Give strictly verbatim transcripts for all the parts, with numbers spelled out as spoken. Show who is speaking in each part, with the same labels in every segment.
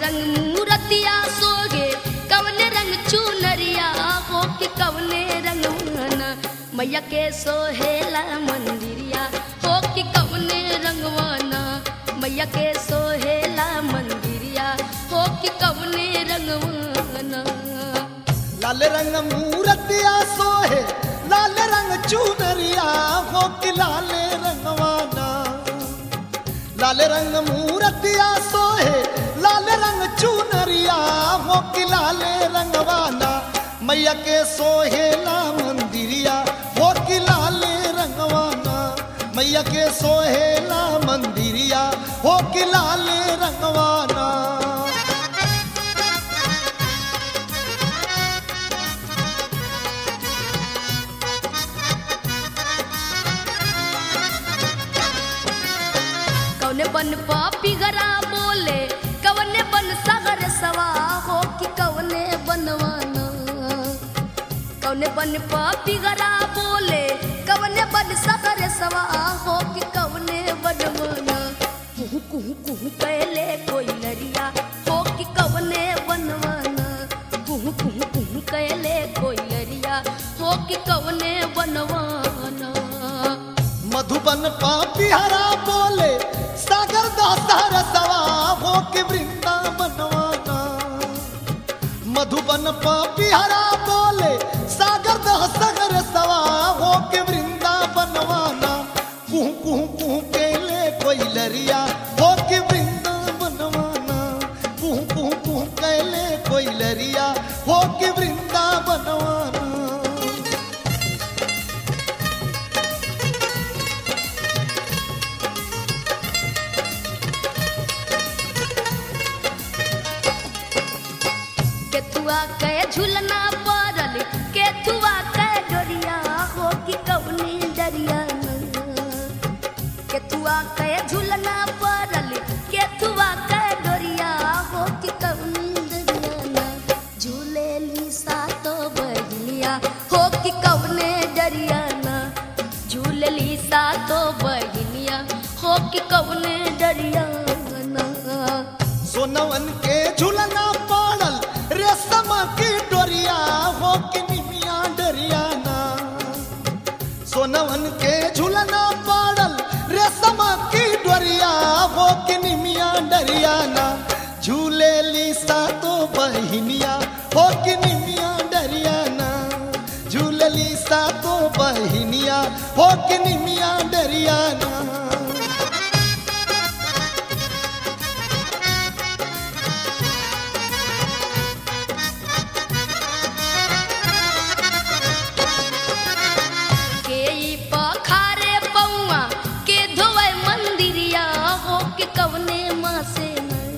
Speaker 1: रंग मूरतिया सोगे कवने रंग चुनरिया हो कि कवने रंगवाना मैया के सोहेला मंदिरिया हो कि कवने रंगवाना मैया के सोहेला मंदिरिया हो कि कवने रंगवाना।
Speaker 2: लाल रंग मूरतिया सोहे लाल रंग चुनरिया हो कि लाल रंगवाना। लाल रंग मूरतिया सोहे लाल रंग चुनरिया हो कि लाल रंगवाना मैया के सोहेला मंदिरिया हो कि लाल रंगवाना मैया के सोहेला मंदिरिया हो कि लाल रंगवाना।
Speaker 1: कवने बन पापी गरा बोले कवने बन सागर सवा हो कि कवने बनवाना। कवने बन पापी गरा बोले कवने बन सागर सवा हो कि कवने बनवाना। कुहू कुहू कुहू कैले कोई लरिया हो कि कवने बनवाना। कुहू कुहू कुहू कैले कोई लरिया हो कि कवने बनवाना।
Speaker 2: मधुबन पापी हरा बोले सागर दासार सवा हो कि वृंदावनवाना। मधुबन पापी हरा बोले सागर दासागर सवा हो कि वृंदावनवाना। कुहू कुहू कुहू केले कोई लरिया हो कि वृंदावनवाना। कुहू कुहू कुहू केले कोई लरिया हो कि वृंदावनवाना।
Speaker 1: केथुआ के झुलना पड़ल केथुआ के डोरिया हो कि कवनी डरिया। केथुआ के झुलना पड़ल केथुआ के डोरिया हो कि कवनी डरिया। झूले ली सातो बहिलिया हो कि कवने डरिया। झूले ली सातो बहिलिया हो कि कवने डरिया।
Speaker 2: सोनवन के झुलना पड़ल रेशम की डोरिया हो कि निमिया डरियाना। सोनवन के झुलना पड़ल रेशम की डोरिया हो कि निमिया डरियाना। झूले ली सातो बहिनिया हो कि निमिया डरियाना। झूले ली सातो बहिनिया हो कि निमिया डरियाना।
Speaker 1: कवने माँ से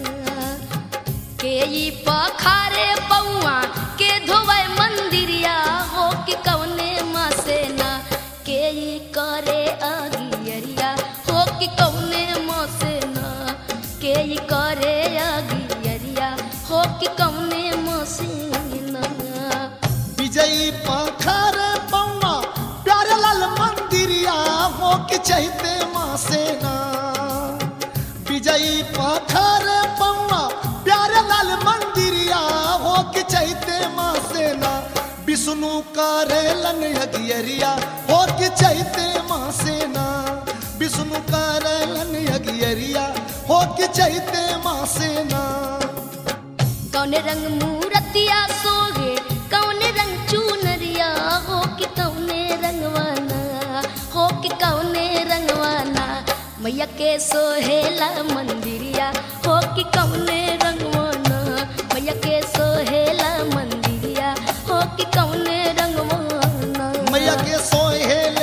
Speaker 1: के ई पखारे पौआ के धोवे मंदिरिया हो कि कवने माँ से ना के ई करे अगियरिया हो कि कवने माँ से ना के ई करे अगियरिया हो कि कवने माँ से ना।
Speaker 2: विजयी पखारे पौआ प्यारे लाल मंदिरिया हो कि चैते माँ से ना। विजयी पखार पौआ प्यारे लाल मंदिरिया हो कि चैते माँ से ना। विष्णु करेलन यज्ञरिया हो कि चैते माँ से ना। विष्णु करेलन यज्ञरिया हो कि चैते माँ से ना।
Speaker 1: कौने रंग मूरतिया सोगे कौने रंग चुनरिया हो कि कौने रंगवाना हो कि कौने रंगवाना मैया के सोहेला मंदिरिया हो कि कौने रंगवाना। मैया के सोहेला मंदिरिया हो कि कौने रंगवाना।
Speaker 2: मैया के सोहेला